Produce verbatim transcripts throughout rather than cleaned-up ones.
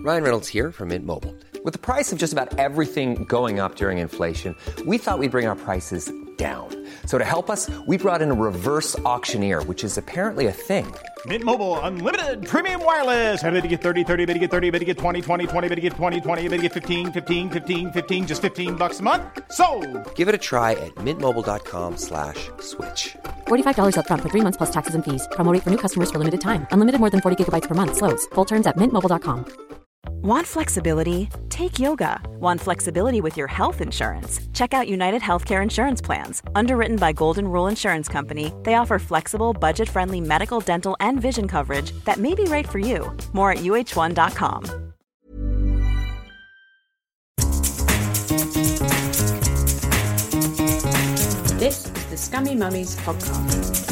Ryan Reynolds here from Mint Mobile. With the price of just about everything going up during inflation, we thought we'd bring our prices down. So to help us, we brought in a reverse auctioneer, which is apparently a thing. Mint Mobile Unlimited Premium Wireless. How to get thirty, thirty, how to get thirty, how to get twenty, twenty, twenty, how to get twenty, twenty, how to get fifteen, fifteen, fifteen, fifteen, just fifteen bucks a month? Sold! Give it a try at mintmobile.com slash switch. forty-five dollars up front for three months plus taxes and fees. Promo rate for new customers for limited time. Unlimited more than forty gigabytes per month. Slows full terms at mint mobile dot com. Want flexibility? Take yoga. Want flexibility with your health insurance? Check out United Healthcare Insurance Plans. Underwritten by Golden Rule Insurance Company, they offer flexible, budget-friendly medical, dental, and vision coverage that may be right for you. More at U H one dot com. This is the Scummy Mummies podcast.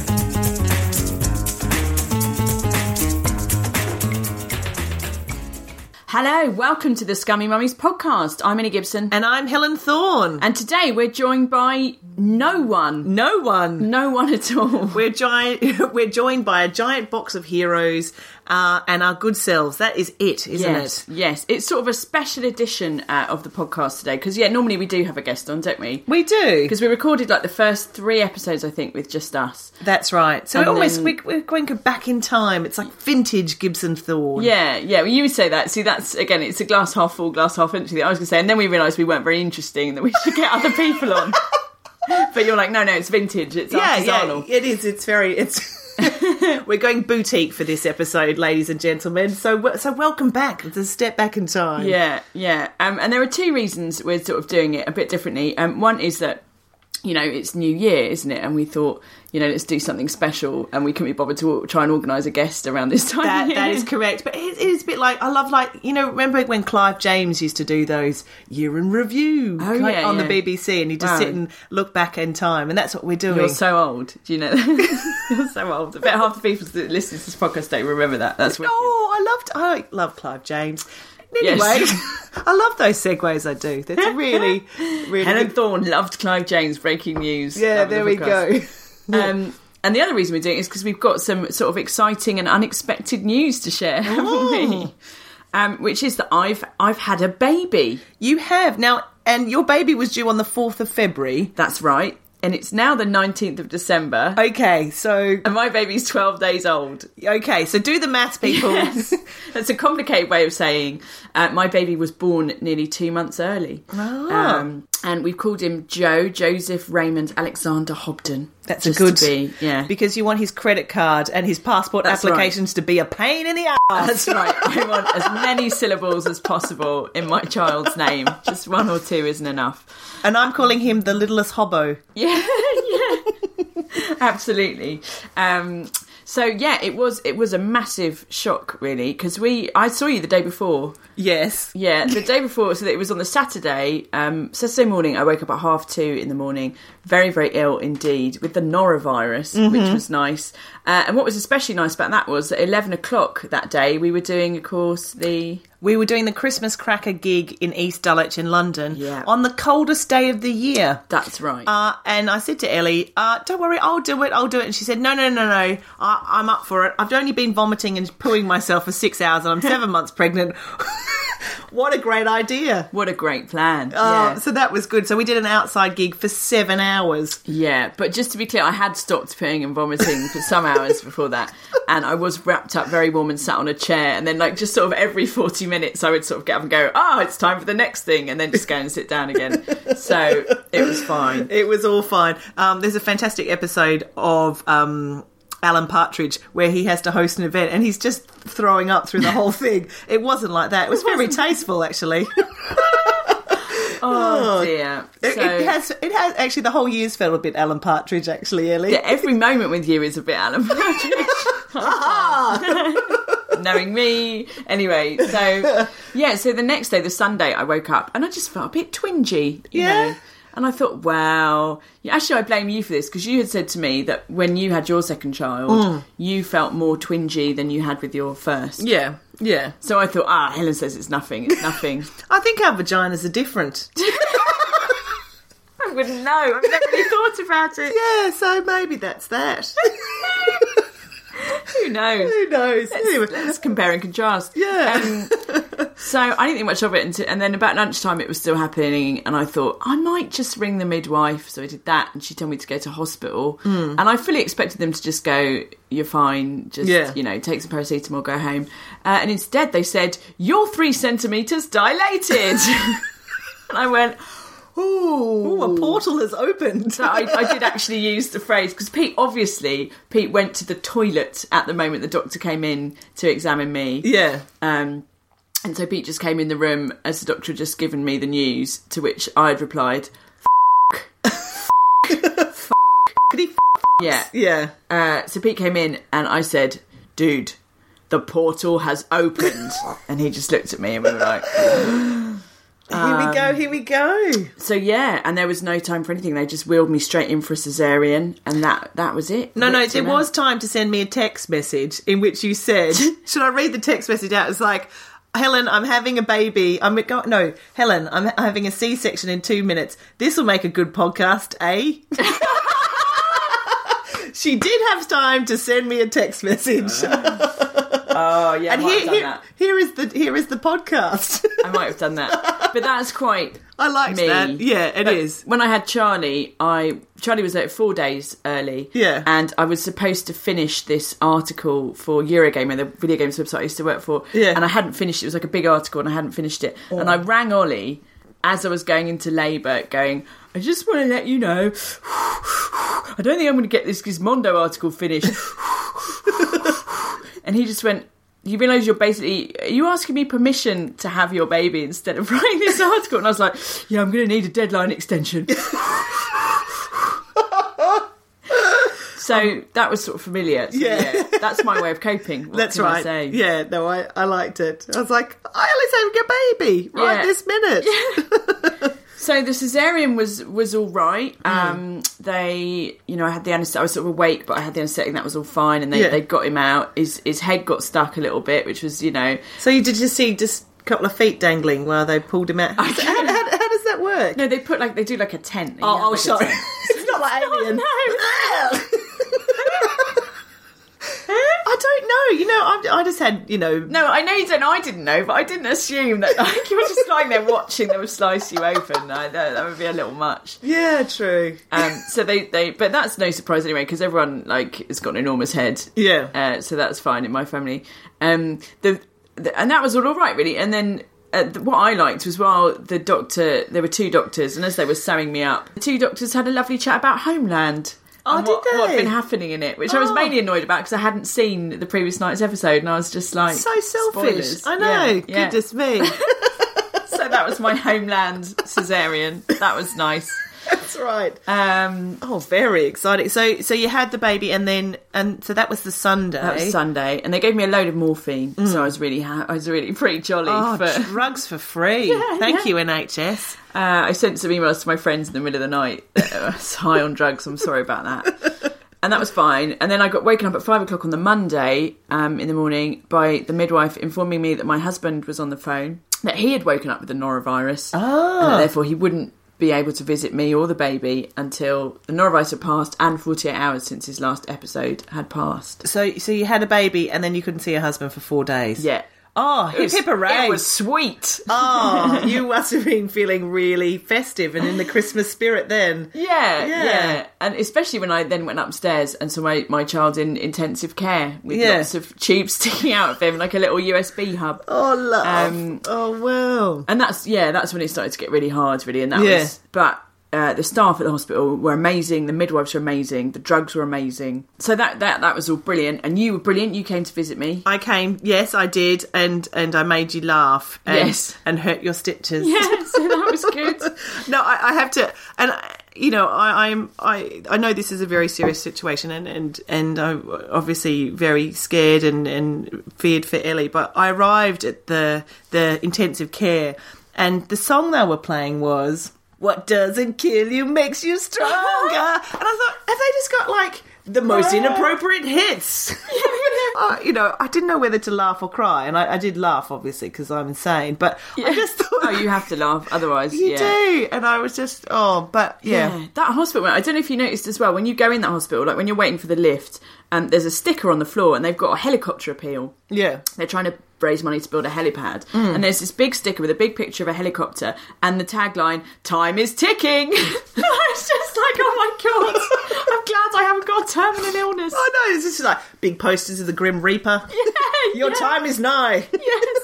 Hello, welcome to the Scummy Mummies podcast. I'm Minnie Gibson. And I'm Helen Thorne. And today we're joined by no one. No one. No one at all. We're giant. We're joined by a giant box of heroes uh, and our good selves. That is it, isn't yes, it? Yes, it's sort of a special edition uh, of the podcast today. Because, yeah, normally we do have a guest on, don't we? We do. Because we recorded, like, the first three episodes, I think, with just us. That's right. So And we're almost, then- we, we're going back in time. It's like vintage Gibson Thorne. Yeah, yeah, well, you would say that. See, that's, again, it's a glass half full, glass half empty. I was going to say, and then we realised we weren't very interesting and that we should get other people on. But you're like, no, no, it's vintage. It's Yeah, artisanal. yeah, it is. It's very, it's... We're going boutique for this episode, ladies and gentlemen. So, so welcome back. It's a step back in time. Yeah, yeah. Um, and there are two reasons we're sort of doing it a bit differently. Um, one is that, you know, it's New Year, isn't it? And we thought, you know, let's do something special. And we couldn't be bothered to try and organise a guest around this time. That, of year. that is correct. But it, it is a bit like, I love, like, you know, remember when Clive James used to do those year in review Oh, like, yeah, on yeah. the B B C, and you just Wow. sit and look back in time, and that's what we're doing. You're so old. Do you know that? You're so old. I bet half the people that listen to this podcast don't remember that. That's wicked. Oh, I loved, I love Clive James. Anyway, Yes. I love those segues I do. That's really, really Helen good. Thorne loved Clive James, breaking news. Yeah, Love the there we podcast. go. Um, and the other reason we're doing it is because we've got some sort of exciting and unexpected news to share, haven't we? Um, which is that I've I've had a baby. You have. Now, and your baby was due on the fourth of February. That's right. And it's now the nineteenth of December. Okay, so... And my baby's twelve days old. Okay, so do the maths, people. Yes. That's a complicated way of saying uh, my baby was born nearly two months early. Ah. Um, and we've called him Joe, Joseph Raymond Alexander Hobden. That's Just a good... to be, yeah. Because you want his credit card and his passport That's applications to be a pain in the ass. That's right. I want as many syllables as possible in my child's name. Just one or two isn't enough. And I'm calling him the littlest hobo. Yeah, yeah. Absolutely. Um, so yeah, it was it was a massive shock, really, because we I saw you the day before. Yes. Yeah, the day before, so that it was on the Saturday, um, Saturday morning. I woke up at half two in the morning, very, very ill indeed, with the norovirus, Mm-hmm. which was nice. Uh, and what was especially nice about that was at eleven o'clock that day, we were doing, of course, the... We were doing the Christmas cracker gig in East Dulwich in London Yeah. on the coldest day of the year. That's right. Uh, and I said to Ellie, uh, don't worry, I'll do it, I'll do it. And she said, no, no, no, no, I, I'm up for it. I've only been vomiting and pooing myself for six hours and I'm seven months pregnant. What a great idea. What a great plan. Oh, yeah. So that was good. So we did an outside gig for seven hours. Yeah, but just to be clear, I had stopped peeing and vomiting for some hours before that, and I was wrapped up very warm and sat on a chair, and then like just sort of every forty minutes I would sort of get up and go, oh, it's time for the next thing, and then just go and sit down again. So it was fine. It was all fine. Um, there's a fantastic episode of... Um, Alan Partridge, where he has to host an event and he's just throwing up through the whole thing. It wasn't like that. It was very tasteful, actually. Oh, dear. It, So it has. It has actually. The whole year's felt a bit Alan Partridge, actually, Ellie. yeah, every moment with you is a bit Alan Partridge. Knowing me. Anyway, so yeah, so the next day, the Sunday, I woke up and I just felt a bit twingy, you Yeah. know. And I thought, wow. Yeah, actually, I blame you for this because you had said to me that when you had your second child, you felt more twingy than you had with your first. Yeah, yeah. So I thought, ah, Helen says it's nothing, it's nothing. I think our vaginas are different. I wouldn't know. I've never really thought about it. Yeah, so maybe that's that. Who knows? Who knows? Let's, Anyway. let's compare and contrast. Yeah. Um, So I didn't think much of it, until, and then about lunchtime it was still happening, and I thought I might just ring the midwife. So I did that, and she told me to go to hospital, mm. and I fully expected them to just go, "You're fine, just yeah. you know, take some paracetamol, go home." Uh, and instead they said, "You're three centimetres dilated," and I went, "Ooh, Ooh, a portal has opened." So I, I did actually use the phrase, because Pete, obviously, Pete went to the toilet at the moment the doctor came in to examine me. Yeah. Um, and so Pete just came in the room as the doctor had just given me the news, to which I'd replied, F***. F***. F***. Could he f***? Yeah. Yeah. Uh, so Pete came in and I said, "Dude, the portal has opened." And he just looked at me and we were like... Here we go, here we go. So yeah, and there was no time for anything. They just wheeled me straight in for a cesarean, and that that was it. No, no, Ripped there him was out. time to send me a text message in which you said, should I read the text message out? It's like, "Helen, I'm having a baby. I'm go- No, Helen, I'm having a C-section in two minutes. This will make a good podcast, eh?" She did have time to send me a text message. Oh yeah, and I might here, have done here, that. here is the here is the podcast. I might have done that, but that's quite. I liked me. that. Yeah, it But is. When I had Charlie, I Charlie was there four days early. Yeah, and I was supposed to finish this article for Eurogamer, the video games website I used to work for. Yeah, and I hadn't finished it. It was like a big article, and I hadn't finished it. Oh. And I rang Ollie as I was going into labour, going, "I just want to let you know, I don't think I'm going to get this Gizmondo article finished." And he just went, "You realise you're basically, are you asking me permission to have your baby instead of writing this article?" And I was like, "Yeah, I'm going to need a deadline extension." So um, that was sort of familiar. So, yeah. yeah, that's my way of coping. What that's can right. I say? Yeah, no, I, I liked it. I was like, I only saved your baby right yeah. this minute. Yeah. So the cesarean was was all right. Mm. Um, they, you know, I had the anaesthetic. I was sort of awake, but I had the anaesthetic. That was all fine, and they, yeah. they got him out. His his head got stuck a little bit, which was, you know. So you did just see just a couple of feet dangling while they pulled him out. How, how, how, how does that work? No, they put like they do like a tent. Oh, oh like sorry, it's not like Alien. No. I don't know. You know, I, I just had, you know... No, I know you don't. I didn't know, but I didn't assume that like, you were just lying there watching them slice you open. No, that, that would be a little much. Yeah, true. Um, so they, they... But that's no surprise anyway, because everyone, like, has got an enormous head. Yeah. Uh, so that's fine in my family. Um, the, the And that was all all right, really. And then... Uh, what I liked was while the doctor... There were two doctors, and as they were sewing me up, the two doctors had a lovely chat about Homeland. Oh, and did what, they? what had been happening in it, which oh. I was mainly annoyed about because I hadn't seen the previous night's episode, and I was just like, so selfish. Spoilers. I know. Yeah, yeah. Goodness me. So that was my Homeland cesarean. That was nice. That's right. Um, oh, very exciting. So, so you had the baby, and then, and so that was the Sunday. That was Sunday, and they gave me a load of morphine, mm. so I was really, ha- I was really pretty jolly. Oh, for... drugs for free. Yeah, Thank yeah. you, N H S. Uh, I sent some emails to my friends in the middle of the night. I was high on drugs. I'm sorry about that. And that was fine. And then I got woken up at five o'clock on the Monday um, in the morning by the midwife informing me that my husband was on the phone, that he had woken up with the norovirus, oh. and that therefore he wouldn't be able to visit me or the baby until the norovirus had passed and forty-eight hours since his last episode had passed. So, so you had a baby, and then you couldn't see your husband for four days. Yeah. Oh, hip hip hooray. It was sweet. Oh, you must have been feeling really festive and in the Christmas spirit then. Yeah, yeah. yeah. And especially when I then went upstairs and saw my, my child in intensive care with yeah. lots of tubes sticking out of him, like a little U S B hub. Oh, love. Um, oh, wow. And that's, yeah, that's when it started to get really hard, really. And that yeah. was, but... Uh, the staff at the hospital were amazing. The midwives were amazing. The drugs were amazing. So that that that was all brilliant. And you were brilliant. You came to visit me. I came. Yes, I did. And and I made you laugh. And, yes. And hurt your stitches. Yes, so that was good. No, I, I have to. And you know, I, I'm I I know this is a very serious situation, and and and I'm obviously very scared and and feared for Ellie. But I arrived at the the intensive care, and the song they were playing was "What doesn't kill you makes you stronger." And I thought, have they just got like the most inappropriate hits? uh, you know, I didn't know whether to laugh or cry, and I, I did laugh, obviously, because I'm insane. But yeah. I just thought, oh, you have to laugh, otherwise, you yeah. do. And I was just, oh, but yeah. yeah, that hospital. I don't know if you noticed as well when you go in that hospital, like when you're waiting for the lift, and um, there's a sticker on the floor, and they've got a helicopter appeal. Yeah, they're trying to raise money to build a helipad. Mm. And there's this big sticker with a big picture of a helicopter and the tagline, "Time is ticking." I was just like, oh my God, I'm glad I haven't got a terminal illness. I know, this is like big posters of the Grim Reaper. Yeah, Your yeah. time is nigh. Yes.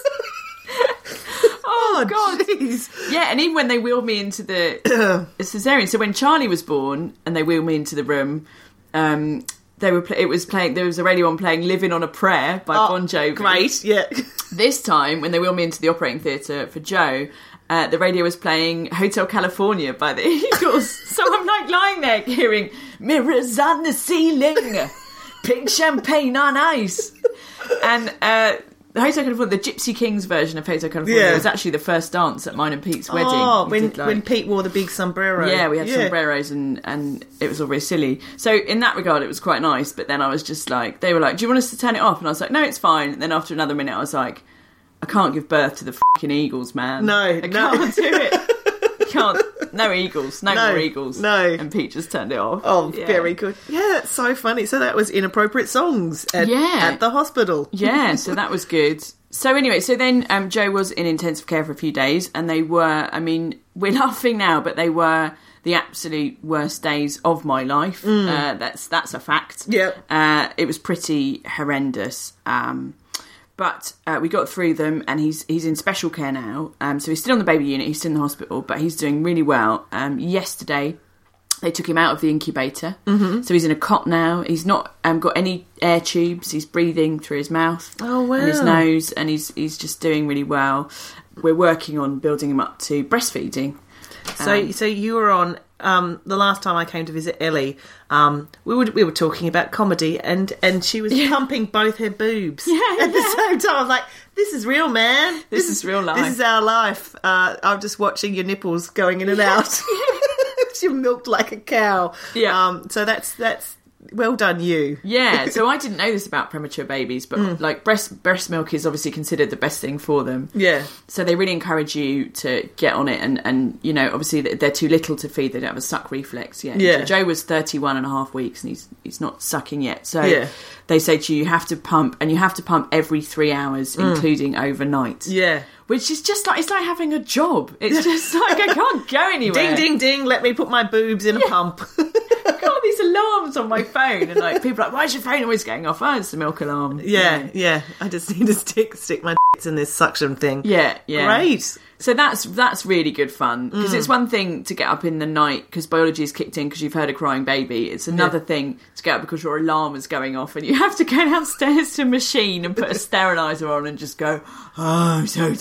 Oh, Oh, God. jeez. Yeah, and even when they wheeled me into the cesarean, so when Charlie was born and they wheeled me into the room, um, they were. Play- it was playing. There was a radio on playing "Living on a Prayer" by Oh, Bon Jovi. Great, yeah. This time, when they wheeled me into the operating theatre for Joe, uh, the radio was playing "Hotel California" by the Eagles. So I'm like lying there hearing "Mirrors on the ceiling, pink champagne on ice," and. Uh, The Hotel California, the Gypsy Kings version of Hotel California Yeah. was actually the first dance at mine and Pete's wedding. Oh, We when, did, like- when Pete wore the big sombrero. Yeah, we had sombreros and, and it was all very silly. So in that regard, it was quite nice. But then I was just like, they were like, "Do you want us to turn it off?" And I was like, "No, it's fine." And then after another minute, I was like, "I can't give birth to the fucking Eagles, man. No, I no. can't do it. I can't. No Eagles. No, No, more Eagles." no. And Pete just turned it off. Oh, Yeah. very good. Yeah, that's so funny. So that was Inappropriate Songs at, Yeah. at the hospital. Yeah, so that was good. So anyway, so then um, Joe was in intensive care for a few days, and they were, I mean, we're laughing now, but they were the absolute worst days of my life. Mm. Uh, that's that's a fact. Yep. Uh, it was pretty horrendous. Um, but uh, we got through them, and he's he's in special care now. Um, so he's still on the baby unit, he's still in the hospital, but he's doing really well. Um, yesterday, they took him out of the incubator. Mm-hmm. So he's in a cot now. He's not um, got any air tubes. He's breathing through his mouth Oh, wow. and his nose, and he's he's just doing really well. We're working on building him up to breastfeeding. So, Um, so you were on um, the last time I came to visit Ellie. Um, we were we were talking about comedy, and, and she was pumping both her boobs Yeah, at the yeah. same time. I was like, "This is real, man. This is real life. This is our life." Uh, I'm just watching your nipples going in and out. You're milked like a cow. Yeah. Um, so that's that's well done, you. Yeah, so I didn't know this about premature babies, but Mm. like breast breast milk is obviously considered the best thing for them. Yeah. So they really encourage you to get on it, and, and you know, obviously they're too little to feed, they don't have a suck reflex yet. Yeah. So Joe was thirty-one and a half weeks and he's he's not sucking yet. So Yeah. they say to you, you have to pump, and you have to pump every three hours, including overnight. Yeah. Which is just like, it's like having a job. It's just like, I can't go anywhere. Ding, ding, ding. Let me put my boobs in a pump. I've got all these alarms on my phone, and like people are like, "Why is your phone always going off?" Oh, it's the milk alarm. Yeah, yeah. I just need to stick stick my tits in this suction thing. Yeah, yeah. Great. So that's that's really good fun, because Mm. it's one thing to get up in the night because biology is kicked in because you've heard a crying baby. It's another Yeah. thing to get up because your alarm is going off and you have to go downstairs to a machine and put a steriliser on and just go, "Oh, I'm so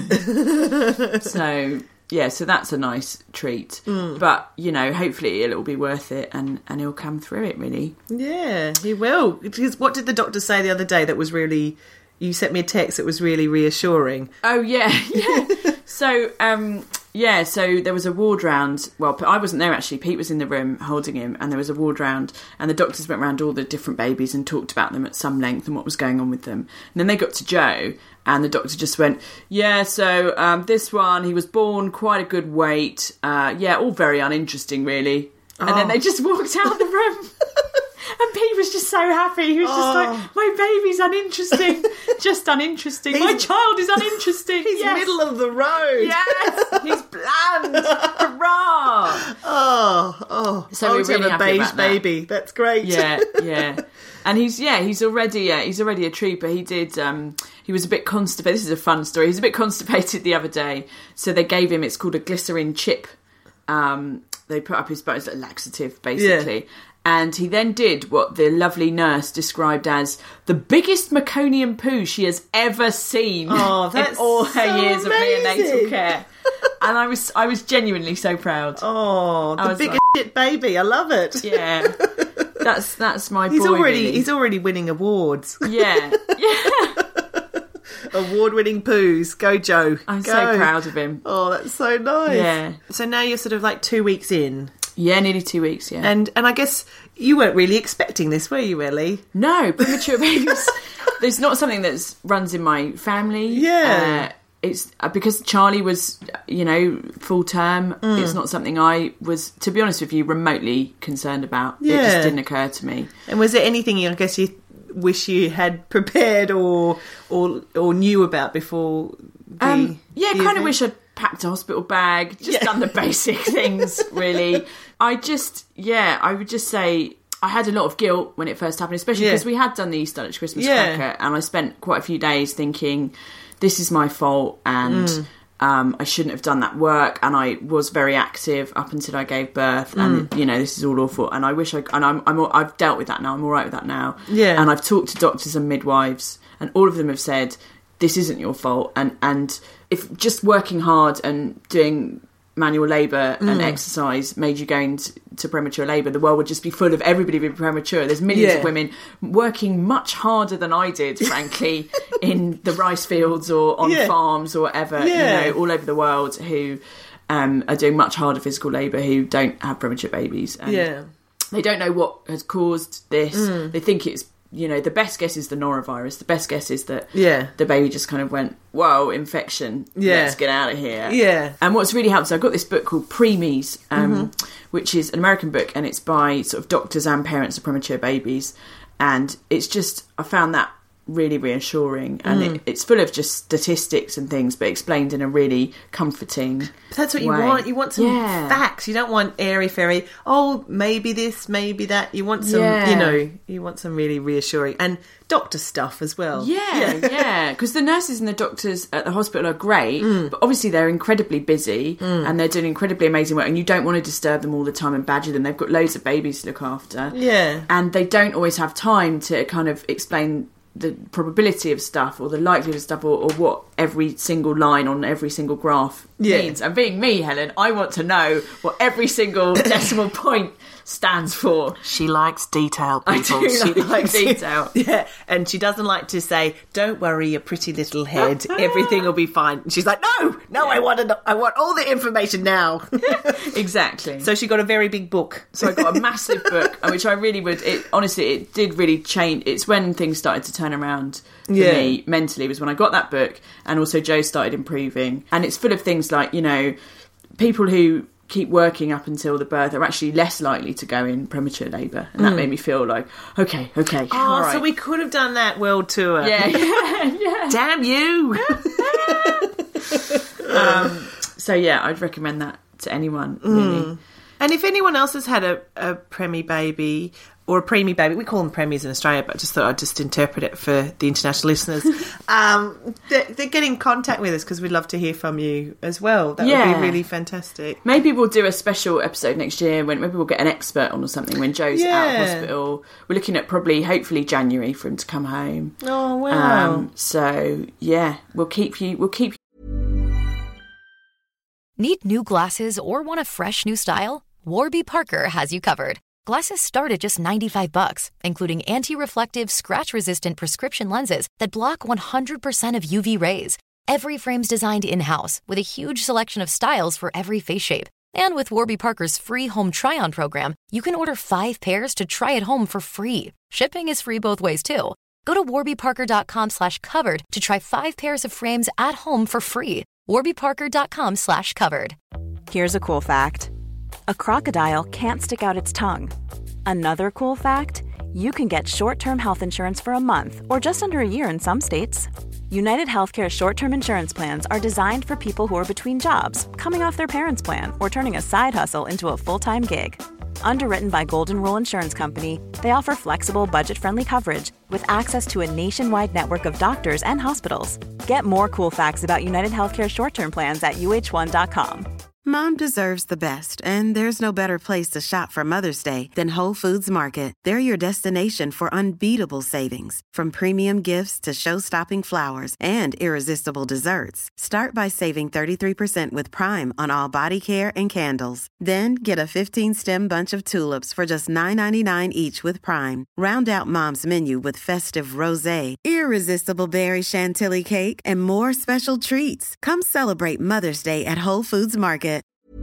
tired." So yeah, so that's a nice treat. Mm. But you know, hopefully it'll be worth it, and and he'll come through it really. Yeah, he will. Because what did the doctor say the other day that was really... You sent me a text that was really reassuring. Oh yeah, yeah. So um, yeah, so there was a ward round. Well, I wasn't there actually. Pete was in the room holding him, and there was a ward round, and the doctors went around all the different babies and talked about them at some length and what was going on with them. And then they got to Joe, and the doctor just went, "Yeah, so um, this one, he was born quite a good weight. Uh, yeah, all very uninteresting, really." And then Oh. they just walked out of the room. And Pete was just so happy. He was just Oh. like, "My baby's uninteresting. Just uninteresting. My He's- child is uninteresting." He's Yes. middle of the road. Yes, he's bland. Hurrah! Oh, oh. So oh, we're to really have a happy beige about that. baby. That's great. Yeah, yeah. And he's yeah, he's already uh, he's already a trooper. He did um, he was a bit constipated. This is a fun story. He was a bit constipated the other day, so they gave him. It's called a glycerin chip. Um, they put up his butt as a laxative, basically. Yeah. And he then did what the lovely nurse described as the biggest meconium poo she has ever seen Oh, in that's all her so years of amazing. neonatal care. And I was I was genuinely so proud. Oh, I the was biggest shit baby. I love it. Yeah, that's that's my He's boy. already really. he's already winning awards. Yeah, yeah. Award-winning poos. Go, Joe. I'm Go. so proud of him. Oh, that's so nice. Yeah. So now you're sort of like two weeks in, Yeah, nearly two weeks. Yeah. and and I guess you weren't really expecting this, were you, Ellie? No, premature babies. There's not something that runs in my family. Yeah. Uh, it's uh, because Charlie was, you know, full term. Mm. It's not something I was, to be honest with you, remotely concerned about. It Yeah. just didn't occur to me. And was there anything you, I guess you wish you had prepared or or or knew about before the, um, yeah, the kind event? of wish I'd packed a hospital bag, just Yeah. done the basic things, really. I just, yeah, I would just say I had a lot of guilt when it first happened, especially Yeah. because we had done the East Dulwich Christmas Yeah. cracker, and I spent quite a few days thinking, this is my fault, and Mm. um, I shouldn't have done that work, and I was very active up until I gave birth, and, Mm. you know, this is all awful, and I wish I, and I'm, I'm, I've dealt with that now, I'm all right with that now. Yeah. And I've talked to doctors and midwives, and all of them have said, this isn't your fault, and, and if just working hard and doing manual labour and Mm. exercise made you go into to premature labour, the world would just be full of everybody being premature. There's millions Yeah. of women working much harder than I did, frankly, in the rice fields or on Yeah. farms or whatever, Yeah. you know, all over the world, who um, are doing much harder physical labour, who don't have premature babies. And Yeah. they don't know what has caused this. Mm. They think it's, you know, the best guess is the norovirus. The best guess is that Yeah. the baby just kind of went, whoa, infection, Yeah. let's get out of here. Yeah. And what's really helped, so I've got this book called Preemies, um, Mhm. which is an American book, and it's by sort of doctors and parents of premature babies. And it's just, I found that really reassuring. And Mm. it, it's full of just statistics and things, but explained in a really comforting But that's what you way. want. You want some Yeah. facts. You don't want airy-fairy, oh, maybe this, maybe that. You want some, Yeah. you know, you want some really reassuring. And doctor stuff as well. Yeah, yeah, because the nurses and the doctors at the hospital are great, Mm. but obviously they're incredibly busy and they're doing incredibly amazing work, and you don't want to disturb them all the time and badger them. They've got loads of babies to look after. Yeah. And they don't always have time to kind of explain the probability of stuff or the likelihood of stuff, or, or what every single line on every single graph Yeah. means. And being me, Helen, I want to know what every single decimal point stands for. She likes detail, I people. do She like likes detail. Yeah, and she doesn't like to say, "Don't worry, your pretty little head, everything will be fine." And she's like, "No, no, I want to know, I want all the information now." Exactly. So she got a very big book. So I got a massive book, which I really would. It honestly, it did really change. It's when things started to turn around for Yeah. me mentally. Was when I got that book, and also Joe started improving. And it's full of things like, you know, people who keep working up until the birth are actually less likely to go in premature labour, and that Mm. made me feel like, okay, okay, Oh, all right. so we could have done that world tour. yeah, yeah, yeah. Damn you! Um, so yeah, I'd recommend that to anyone. Really. Mm. And if anyone else has had a, a preemie baby or a preemie baby, we call them preemies in Australia, but I just thought I'd just interpret it for the international listeners. um, they, they get in contact with us because we'd love to hear from you as well. That would Yeah. be really fantastic. Maybe we'll do a special episode next year when maybe we'll get an expert on or something when Joe's out of Yeah. hospital. We're looking at probably, hopefully, January for him to come home. Oh, wow. Um, so yeah, we'll keep you. We'll keep. Need new glasses or want a fresh new style? Warby Parker has you covered. Glasses start at just ninety-five bucks, including anti-reflective, scratch-resistant prescription lenses that block one hundred percent of U V rays. Every frame's designed in-house with a huge selection of styles for every face shape. And with Warby Parker's free home try-on program, you can order five pairs to try at home for free. Shipping is free both ways, too. Go to warbyparker.com slash covered to try five pairs of frames at home for free. warbyparker.com slash covered. Here's a cool fact. A crocodile can't stick out its tongue. Another cool fact, you can get short-term health insurance for a month or just under a year in some states. United Healthcare short-term insurance plans are designed for people who are between jobs, coming off their parents' plan, or turning a side hustle into a full-time gig. Underwritten by Golden Rule Insurance Company, they offer flexible, budget-friendly coverage with access to a nationwide network of doctors and hospitals. Get more cool facts about United Healthcare short-term plans at U H one dot com. Mom deserves the best, and there's no better place to shop for Mother's Day than Whole Foods Market. They're your destination for unbeatable savings, from premium gifts to show-stopping flowers and irresistible desserts. Start by saving thirty-three percent with Prime on all body care and candles. Then get a fifteen-stem bunch of tulips for just nine ninety-nine each with Prime. Round out Mom's menu with festive rosé, irresistible berry chantilly cake, and more special treats. Come celebrate Mother's Day at Whole Foods Market.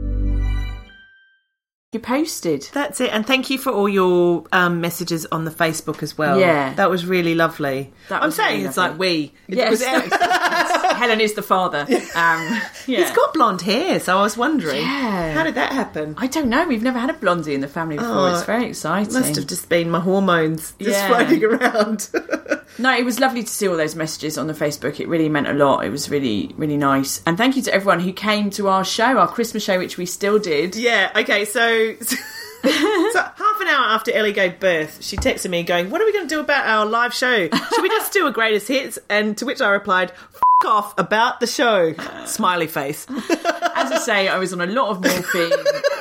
You posted. That's it. And thank you for all your um, messages on the Facebook as well. Yeah. That was really lovely. That I'm was saying really it's lovely. like we. It Yes. was- Helen is the father. Um, yeah. He's got blonde hair, so I was wondering, Yeah. how did that happen? I don't know. We've never had a blondie in the family before. Oh, it's very exciting. Must have just been my hormones just Yeah. floating around. No, it was lovely to see all those messages on the Facebook. It really meant a lot. It was really, really nice. And thank you to everyone who came to our show, our Christmas show, which we still did. Yeah, okay, so... so half an hour after Ellie gave birth, she texted me going, what are we going to do about our live show? Should we just do a greatest hits? And to which I replied, F*** off about the show. Smiley face. As I say, I was on a lot of morphine.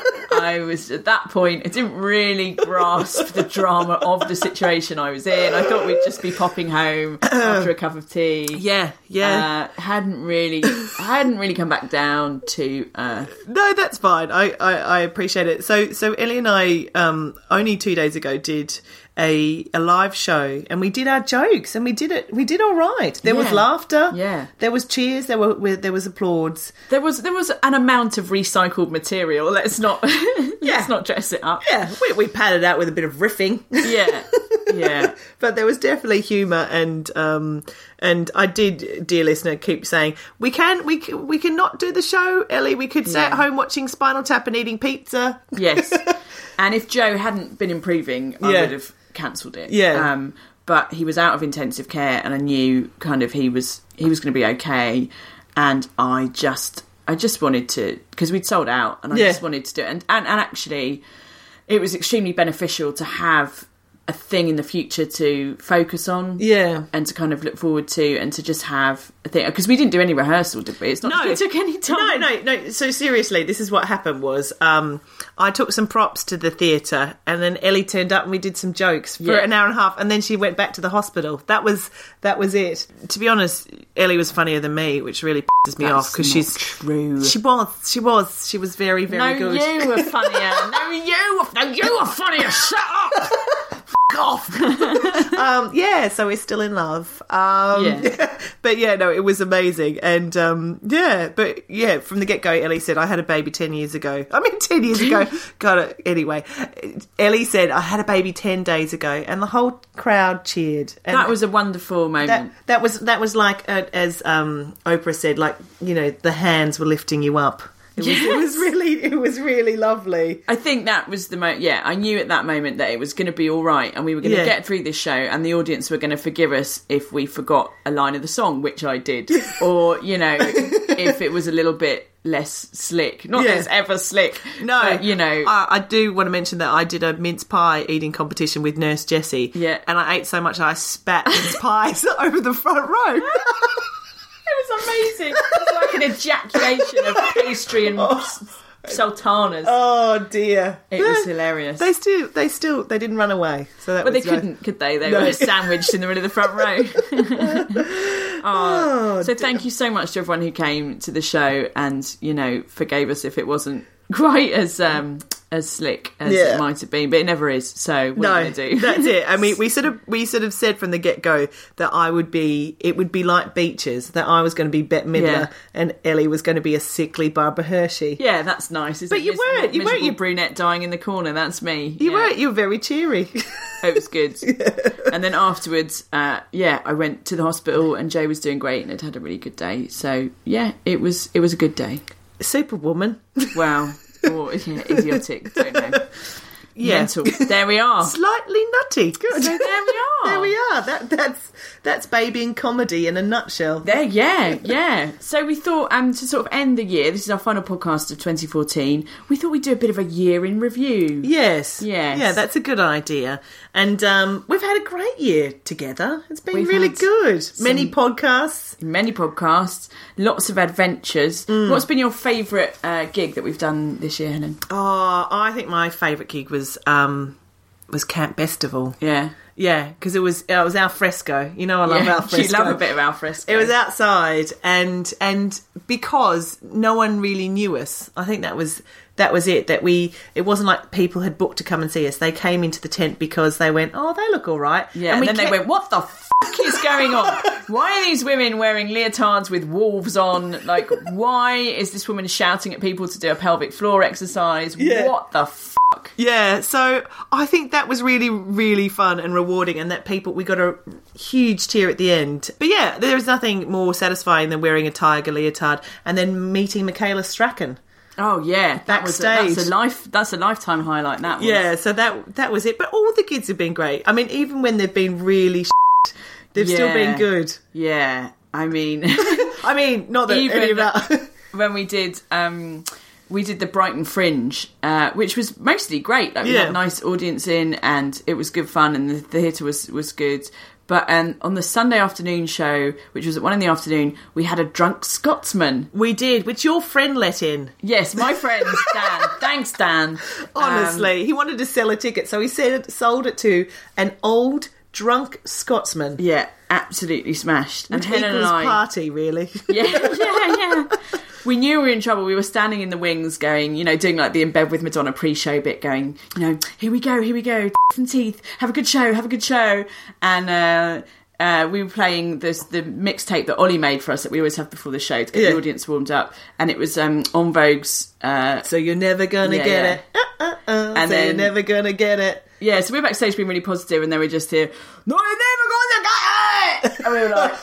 I was, at that point, I didn't really grasp the drama of the situation I was in. I thought we'd just be popping home after a cup of tea. Yeah, yeah. Uh, hadn't really, hadn't really come back down to earth. No, that's fine. I, I, I appreciate it. So, so Ellie and I, um, only two days ago did a a live show, and we did our jokes, and we did it. We did all right. There was Yeah. laughter. Yeah. There was cheers. There were there was applause. There was there was an amount of recycled material. Let's not Yeah. let's not dress it up. Yeah, we we padded out with a bit of riffing. Yeah, yeah. But there was definitely humour, and um, and I did, dear listener, keep saying we can we can, we can not do the show, Ellie. We could stay Yeah. at home watching Spinal Tap and eating pizza. Yes. And if Joe hadn't been improving, I Yeah. would have cancelled it. Yeah. Um, but he was out of intensive care, and I knew kind of he was he was going to be okay. And I just I just wanted to, because we'd sold out, and I Yeah. just wanted to do it. And, and and actually, it was extremely beneficial to have a thing in the future to focus on. Yeah. And to kind of look forward to, and to just have a thing, because we didn't do any rehearsal, did we? It's not No. like it took any time. No, no, no. So seriously, this is what happened was um, I took some props to the theatre, and then Ellie turned up and we did some jokes for Yeah. an hour and a half, and then she went back to the hospital. That was that was it. To be honest, Ellie was funnier than me, which really pisses me That's off, because not she's true. She was, she was, she was very, very No, good. you were funnier. No, you were, no, you were funnier. Shut up. Off. um, yeah, so we're still in love. Um, Yeah. But yeah, no, it was amazing. And um, yeah, but yeah, from the get-go, Ellie said, I had a baby ten years ago. I mean, ten years ago. Got it. Anyway, Ellie said, I had a baby ten days ago. And the whole crowd cheered. And That was a wonderful moment. that, that was that was like, uh, as um, Oprah said, like, you know, the hands were lifting you up. It was, it was really, it was really lovely. I think that was the moment. Yeah, I knew at that moment that it was going to be all right, and we were going to Yeah. get through this show, and the audience were going to forgive us if we forgot a line of the song, which I did, or you know, if it was a little bit less slick. Not Yeah. that it's ever slick. No, but, you know, I, I do want to mention that I did a mince pie eating competition with Nurse Jessie. Yeah. And I ate so much I spat mince pies over the front row. it was amazing. It was like an ejaculation of pastry and s- sultanas. Oh dear. It was hilarious. They still, they still, they didn't run away. So that But they was nice. couldn't, could they? They No. were sandwiched in the middle of the front row. oh, so thank you so much to everyone who came to the show and, you know, forgave us if it wasn't quite as um, as slick as Yeah. it might have been. But it never is. So what No, are you going to do? that's it. I mean, we sort of we sort of said from the get go that I would be, it would be like Beaches, that I was going to be Bette Midler Yeah. and Ellie was going to be a sickly Barbara Hershey. Yeah, that's nice. Isn't But it? you Mis- weren't, you weren't, miserable you- brunette dying in the corner. That's me. You Yeah. weren't. You were very cheery. It was good. And then afterwards, uh, yeah, I went to the hospital and Jay was doing great and had had a really good day. So yeah, it was it was a good day. Superwoman. Wow. Or yeah, idiotic, don't know. Yeah. Mental. There we are. Slightly nutty. Good. So there we are. There we are. That that's that's baby and comedy in a nutshell. There, yeah, yeah. So we thought, um, to sort of end the year, this is our final podcast of twenty fourteen, we thought we'd do a bit of a year in review. Yes. Yes. Yeah, that's a good idea. And um, we've had a great year together. It's been We've really had good. Many podcasts. Many podcasts, lots of adventures. Mm. What's been your favourite uh, gig that we've done this year, Helen? Oh, I think my favourite gig was um, was Camp Bestival. Yeah. Yeah, because it was it was al fresco. You know, I love yeah. al fresco. You love a bit of al fresco. It was outside, and and because no one really knew us, I think that was that was it. That we it wasn't like people had booked to come and see us. They came into the tent because they went, oh, they look all right. Yeah, and, we then kept- they went, what the fuck is going on? Why are these women wearing leotards with wolves on? Like, why is this woman shouting at people to do a pelvic floor exercise? Yeah. What the fuck? Yeah, so I think that was really, really fun and rewarding, and that people, we got a huge cheer at the end. But yeah, there is nothing more satisfying than wearing a tiger leotard and then meeting Michaela Strachan. Oh yeah, that was a, that's a life. That's a lifetime highlight. That was. Yeah, so that that was it. But all the gigs have been great. I mean, even when they've been really, shit, they've yeah. still been good. Yeah, I mean, I mean, not that even any of that. When we did, um, we did the Brighton Fringe, uh, which was mostly great. Like we Yeah. had a nice audience in, and it was good fun, and the theatre was was good. But um, on the Sunday afternoon show, which was at one in the afternoon, we had a drunk Scotsman. We did, which your friend let in. Yes, my friend Dan. Thanks, Dan. Honestly, Um, he wanted to sell a ticket, so he said, sold it to an old drunk Scotsman. yeah, absolutely smashed. And Which Helen and equals I, party, really. yeah, yeah, yeah. We knew we were in trouble. We were standing in the wings going, you know, doing like the In Bed with Madonna pre-show bit, going, you know, here we go, here we go, and teeth, have a good show, have a good show. And uh, uh, we were playing this, the mixtape that Ollie made for us that we always have before the show to get Yeah. the audience warmed up. And it was um, En Vogue's... Uh, So you're never gonna Yeah, get yeah. it. Uh, uh, uh. And so then- you're never gonna get it. yeah, so we were backstage being really positive, and then we just hear, no, you're never going to get it! And we were like,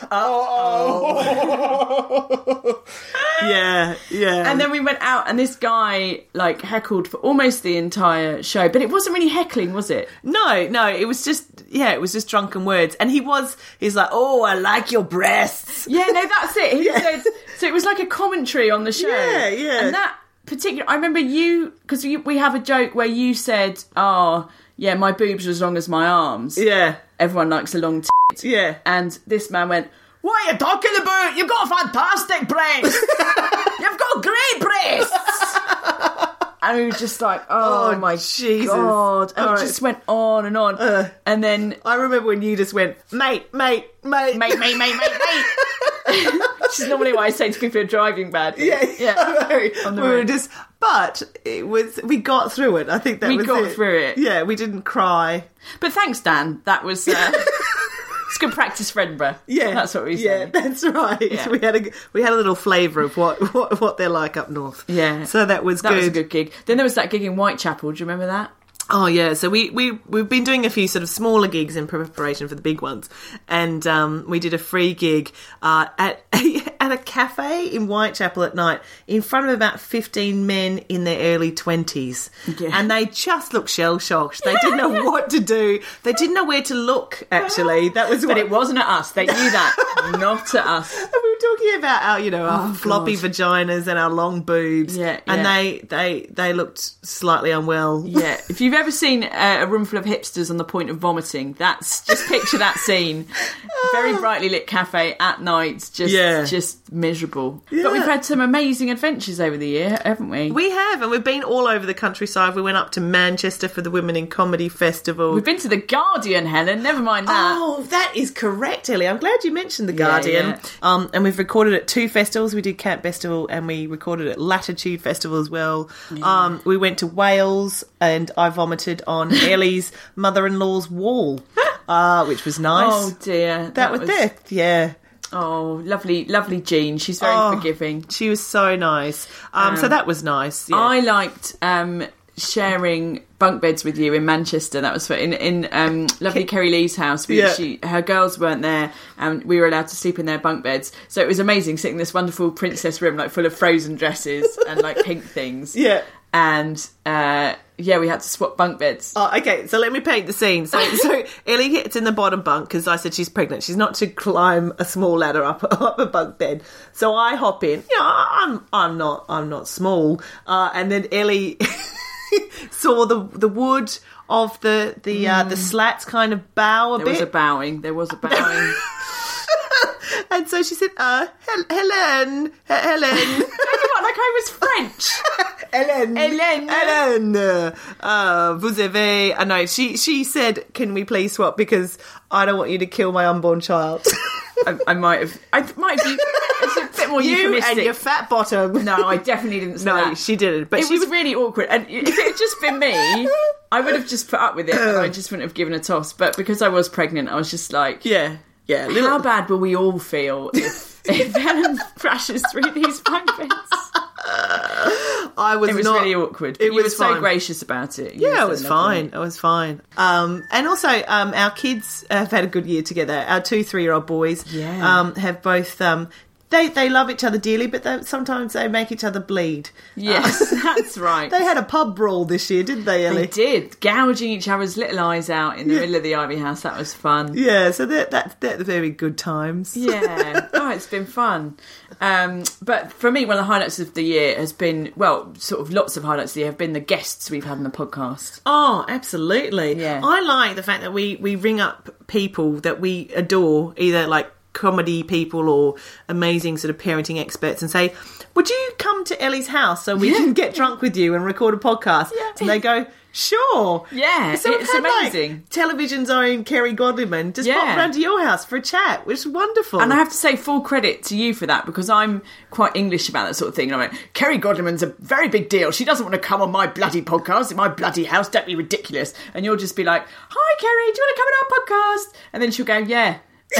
oh. Yeah, yeah. And then we went out, and this guy, like, heckled for almost the entire show. But it wasn't really heckling, was it? No, no, it was just, yeah, it was just drunken words. And he was, he's like, oh, I like your breasts. Yeah, no, that's it. He said, so it was like a commentary on the show. Yeah, yeah. And that particular, I remember you, because we have a joke where you said, oh, yeah, my boobs are as long as my arms. Yeah, Everyone likes a long tit. yeah. And this man went, what are you talking about? You've got fantastic breasts. You've got great breasts. And we were just like, oh, Oh, my Jesus. God. And All it right. just went on and on. Uh. and then, I remember when you just went, mate, mate, mate. mate, mate, mate, mate, mate. Which is normally what I say to people who are driving badly. Yeah, yeah. On the we were road. just, but it was, we got through it. I think that We was got it. through it. Yeah, we didn't cry. But thanks, Dan. That was... Uh, it's good practice for Edinburgh. Yeah, That's what we Yeah, say. that's right. Yeah. We had a we had a little flavour of what, what what they're like up north. Yeah. so that was That good. was a good gig. Then there was that gig in Whitechapel. Do you remember that? Oh yeah, so we we we've been doing a few sort of smaller gigs in preparation for the big ones, and um, we did a free gig uh, at at a cafe in Whitechapel at night in front of about fifteen men in their early twenties, Yeah. and they just looked shell shocked. They didn't know what to do. They didn't know where to look. Actually, that was But what it wasn't at us. They knew that. Not at us. And we were talking about our, you know, our Oh, floppy God. vaginas and our long boobs. Yeah, and yeah. they they they looked slightly unwell. Yeah, if you've ever seen uh, a room full of hipsters on the point of vomiting, that's just picture that scene. Very brightly lit cafe at night, just Yeah. just miserable. Yeah. But we've had some amazing adventures over the year, haven't we? We have, and we've been all over the countryside. We went up to Manchester for the Women in Comedy Festival. We've been to the Guardian, Helen. Never mind that. Oh, that is correct, Ellie. I'm glad you mentioned the Yeah, Guardian. yeah. Um, and we've recorded at two festivals. We did Camp Festival, and we recorded at Latitude Festival as well. Um, we went to Wales, and I vomited on Ellie's mother-in-law's wall, uh, which was nice. Oh dear, that, was death, yeah. Oh, lovely, lovely Jean. She's very Oh, forgiving. She was so nice. Um, so that was nice. Yeah. I liked um, sharing bunk beds with you in Manchester. That was for, in in um, lovely Kerry Lee's house. We, Yeah. she, her girls weren't there, and we were allowed to sleep in their bunk beds. So it was amazing sitting in this wonderful princess room, like full of frozen dresses and like pink things. Yeah. And uh, yeah, we had to swap bunk beds. Oh, okay, so let me paint the scene. So, so Ellie gets in the bottom bunk because I said she's pregnant. She's not to climb a small ladder up, up a bunk bed. So I hop in. You know, I'm I'm not I'm not small. Uh, and then Ellie saw the the wood of the the uh, the slats kind of bow a There bit. was a bowing. There was a bowing. And so she said, uh, Hel- Helen, He- Helen. What, like I was French. Hélène, Hélène. Hélène, uh, vous avez... Uh, no, she, she said, can we please swap because I don't want you to kill my unborn child. I, I might have. I might be. It's a bit more You euphemistic. and your fat bottom. No, I definitely didn't say No, that. she didn't. But it she was really awkward. And if it had just been me, I would have just put up with it and I just wouldn't have given a toss. But because I was pregnant, I was just like, Yeah, yeah. Little... how bad will we all feel if, if Helen crashes through these bunk beds? I was It was not, really awkward. It you was were so fine. gracious about it. You Yeah, were it so was lovely. fine. It was fine. Um, and also, um, our kids have had a good year together. Our two three-year-old boys Yeah. um, have both... Um, They they love each other dearly, but they, sometimes they make each other bleed. Yes, Uh, that's right. They had a pub brawl this year, didn't they, Ellie? They did, gouging each other's little eyes out in the middle of the Ivy House. That was fun. Yeah, so that that they're very good times. Yeah. Oh, it's been fun. Um, but for me, one of the highlights of the year has been, well, sort of lots of highlights of the year have been the guests we've had on the podcast. Oh, absolutely. Yeah. I like the fact that we, we ring up people that we adore, either like comedy people or amazing sort of parenting experts, and say, would you come to Ellie's house so we can get drunk with you and record a podcast? Yeah. And they go, sure. Yeah, so we've it's had, amazing. Like, television's own Kerry Godliman just Yeah. pop round to your house for a chat, which is wonderful. And I have to say full credit to you for that, because I'm quite English about that sort of thing. And I'm like, Kerry Godliman's a very big deal. She doesn't want to come on my bloody podcast in my bloody house. Don't be ridiculous. And you'll just be like, hi, Kerry, do you want to come on our podcast? And then she'll go, yeah.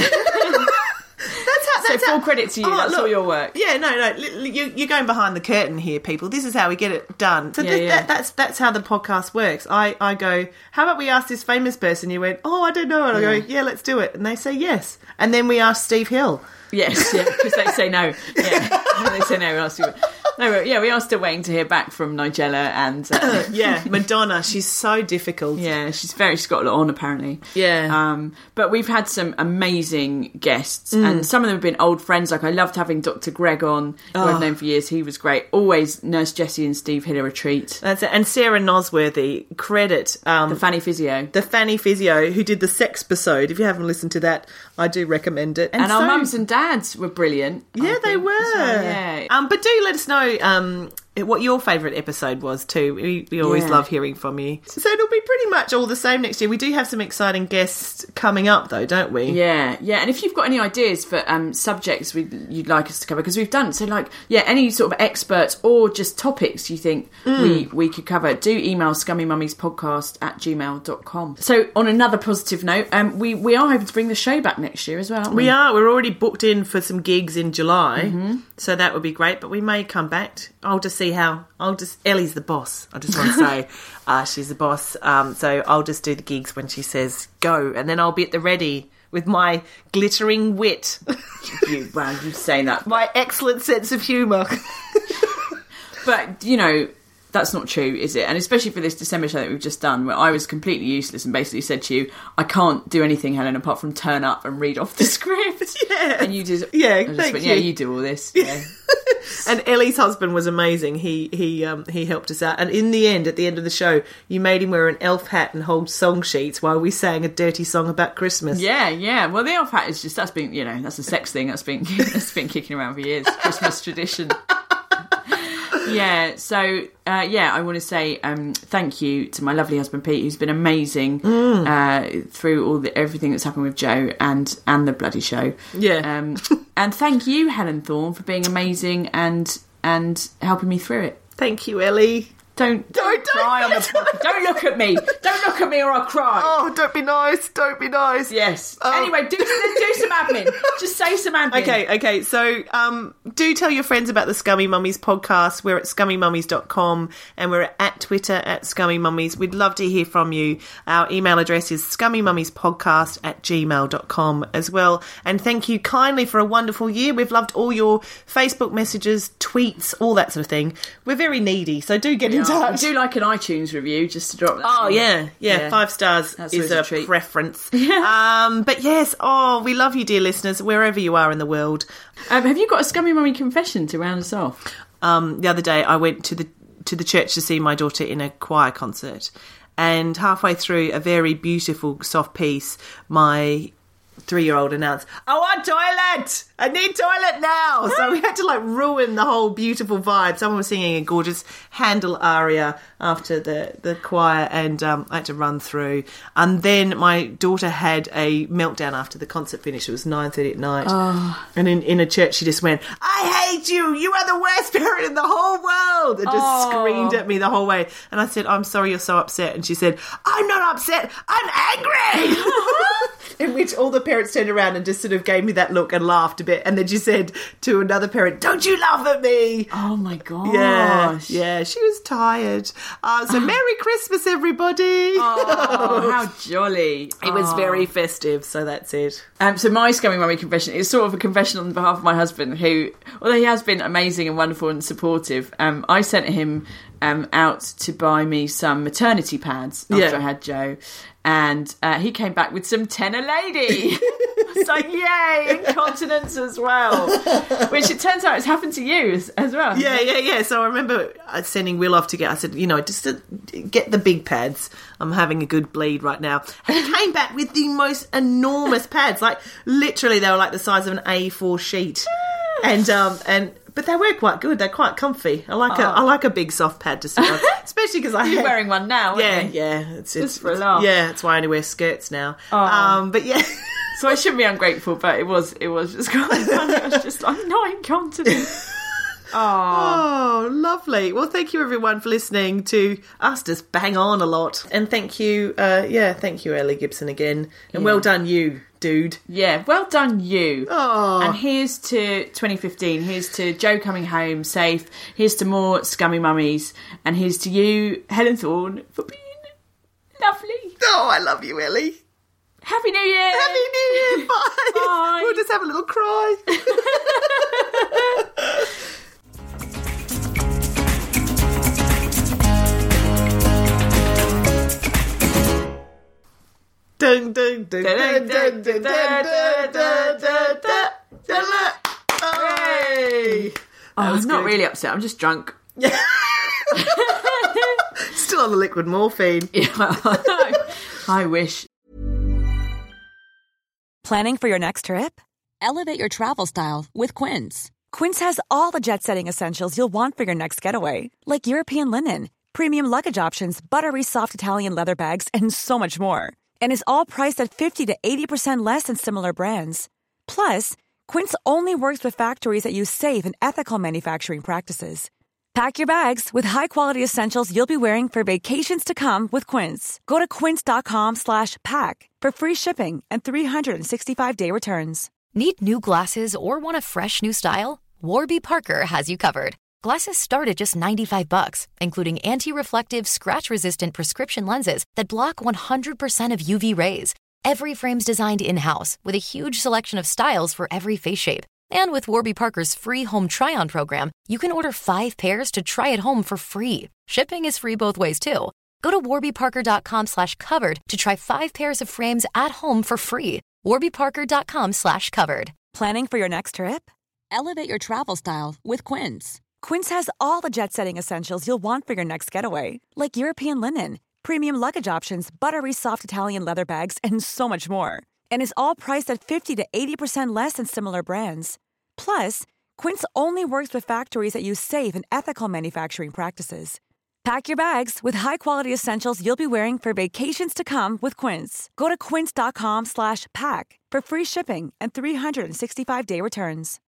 That's how, So that's full how, credit to you. Oh, That's look, all your work. Yeah, no, no. li- li- You, you're going behind the curtain here, people. This is how we get it done. So Yeah, th- yeah. That, that's that's how the podcast works. I, I go, how about we ask this famous person? You went, oh, I don't know. And I Yeah. go, yeah, let's do it. And they say yes. And then we ask Steve Hill. Yes, yeah, because they say no. Yeah, they say no. We are still, no, but yeah, we are still waiting to hear back from Nigella, and uh, Yeah, Madonna. She's so difficult. yeah, she's very. She's got a lot on apparently. Yeah. Um, but we've had some amazing guests, and some of them have been old friends. Like I loved having Doctor Greg on, who I've known for years. He was great. Always Nurse Jessie and Steve Hill are a treat. That's it. And Sarah Nosworthy, credit um, The Fanny Physio. the Fanny Physio who did the sex episode. If you haven't listened to that, I do recommend it. And our so- mums and dads were brilliant. I Yeah, they think, were. as well, yeah. Um, but do let us know um, what your favourite episode was too. We, we always Yeah. love hearing from you. So it'll be pretty much all the same next year. We do have some exciting guests coming up though, don't we? Yeah, yeah. And if you've got any ideas for um, subjects we, you'd like us to cover, because we've done, so like, yeah, any sort of experts or just topics you think we, we could cover, do email scummymummies.podcast at gmail dot com. So on another positive note, um, we, we are hoping to bring the show back next year as well. aren't We are. We're already booked in for some gigs in July, Mm-hmm. so that would be great. But we may come back. I'll just see how. I'll just. Ellie's the boss. I just want to say, uh, she's the boss. Um, so I'll just do the gigs when she says go, and then I'll be at the ready with my glittering wit, You, well, you say that. my excellent sense of humour. But, you know, that's not true, is it? And especially for this December show that we've just done, where I was completely useless and basically said to you, I can't do anything, Helen, apart from turn up and read off the script. Yeah. And you just, Yeah, I just thank went, you. yeah, you do all this. Yeah. And Ellie's husband was amazing. He he um, he helped us out. And in the end, at the end of the show, you made him wear an elf hat and hold song sheets while we sang a dirty song about Christmas. Yeah, yeah. Well, the elf hat is just, that's been, you know, that's a sex thing. That's been, that's been kicking around for years. Christmas tradition. Yeah, so, uh, yeah, I want to say um, thank you to my lovely husband, Pete, who's been amazing Mm. uh, through all the everything that's happened with Joe and, and the bloody show. Yeah. Um, and thank you, Helen Thorne, for being amazing and and helping me through it. Thank you, Ellie. Don't, don't, Don't- cry on the podcast. Don't look at me. Don't look at me or I'll cry. Oh, don't be nice. Don't be nice. Yes. Oh. Anyway, do, do some admin. Just say some admin. Okay, okay. So um, do tell your friends about the Scummy Mummies podcast. We're at scummy mummies dot com and we're at Twitter at Scummy Mummies. We'd love to hear from you. Our email address is scummy mummies podcast at gmail dot com as well. And thank you kindly for a wonderful year. We've loved all your Facebook messages, tweets, all that sort of thing. We're very needy, so do get in Yeah, touch. I do like an iTunes review, just to drop that. Oh, in. yeah, yeah, Yeah. five stars That's is always a a, treat. preference. um, but yes, oh, we love you, dear listeners, wherever you are in the world. Um, have you got a Scummy Mummy confession to round us off? Um, the other day, I went to the to the church to see my daughter in a choir concert, and halfway through a very beautiful, soft piece, my three-year-old announced, "I want toilet! I need toilet now!" So we had to like ruin the whole beautiful vibe. Someone was singing a gorgeous Handel aria after the, the choir, and um, I had to run through. And then my daughter had a meltdown after the concert finished. It was nine thirty at night. Oh. And in, in a church, she just went, "I hate you! You are the worst parent in the whole world!" And just Oh. screamed at me the whole way. And I said, "I'm sorry you're so upset." And she said, "I'm not upset, I'm angry!" in which all the parents turned around and just sort of gave me that look and laughed a bit. And then she said to another parent, "Don't you laugh at me?" Oh my gosh. Yeah, yeah, she was tired. Uh, so Merry Christmas, everybody. Oh, how jolly. It was Oh. very festive, so that's it. Um, so my scummy mummy confession is sort of a confession on behalf of my husband, who, although he has been amazing and wonderful and supportive, um, I sent him um, out to buy me some maternity pads after Yeah. I had Joe, and uh, he came back with some Tenor Lady. I was like, yay, incontinence as well. Which it turns out has happened to you as, as well. Yeah, yeah, yeah. So I remember sending Will off to get, I said, you know, just to get the big pads. I'm having a good bleed right now. And he came back with the most enormous pads. Like, literally, they were like the size of an A four sheet. And, um, and, but they were quite good. They're quite comfy. I like a, I like a big soft pad to sit on, especially because I You're had, wearing one now, yeah, aren't you? yeah. It's, it's Just for a laugh. Yeah, that's why I only wear skirts now. Um, but yeah. So I shouldn't be ungrateful, but it was it was just quite funny. I was just, I'm not incontinent. Oh, lovely. Well, thank you everyone for listening to us just bang on a lot. And thank you, uh, yeah, thank you, Ellie Gibson, again. And Yeah. well done you, dude. Yeah, well done you. Oh. And here's to twenty fifteen. Here's to Joe coming home safe. Here's to more scummy mummies. And here's to you, Helen Thorne, for being lovely. Oh, I love you, Ellie. Happy New Year! Happy New Year. Bye. Bye. We'll just have a little cry. Dun, dun, dun, dun, dun, dun, dun, dun, dun, dun, dun, dun. Hey! Oh, I'm was not good. really upset. I'm just drunk. Still on the liquid morphine. Yeah, I wish. Planning for your next trip? Elevate your travel style with Quince. Quince has all the jet-setting essentials you'll want for your next getaway, like European linen, premium luggage options, buttery soft Italian leather bags, and so much more. And is all priced at fifty to eighty percent less than similar brands. Plus, Quince only works with factories that use safe and ethical manufacturing practices. Pack your bags with high-quality essentials you'll be wearing for vacations to come with Quince. Go to quince.com slash pack for free shipping and three sixty-five day returns. Need new glasses or want a fresh new style? Warby Parker has you covered. Glasses start at just ninety-five bucks, including anti-reflective, scratch-resistant prescription lenses that block one hundred percent of U V rays. Every frame's designed in-house with a huge selection of styles for every face shape. And with Warby Parker's free home try-on program, you can order five pairs to try at home for free. Shipping is free both ways, too. Go to warbyparker.com slash covered to try five pairs of frames at home for free. warbyparker.com slash covered. Planning for your next trip? Elevate your travel style with Quince. Quince has all the jet-setting essentials you'll want for your next getaway, like European linen, premium luggage options, buttery soft Italian leather bags, and so much more. And is all priced at fifty to eighty percent less than similar brands. Plus, Quince only works with factories that use safe and ethical manufacturing practices. Pack your bags with high-quality essentials you'll be wearing for vacations to come with Quince. Go to quince.com slash pack for free shipping and three sixty-five day returns.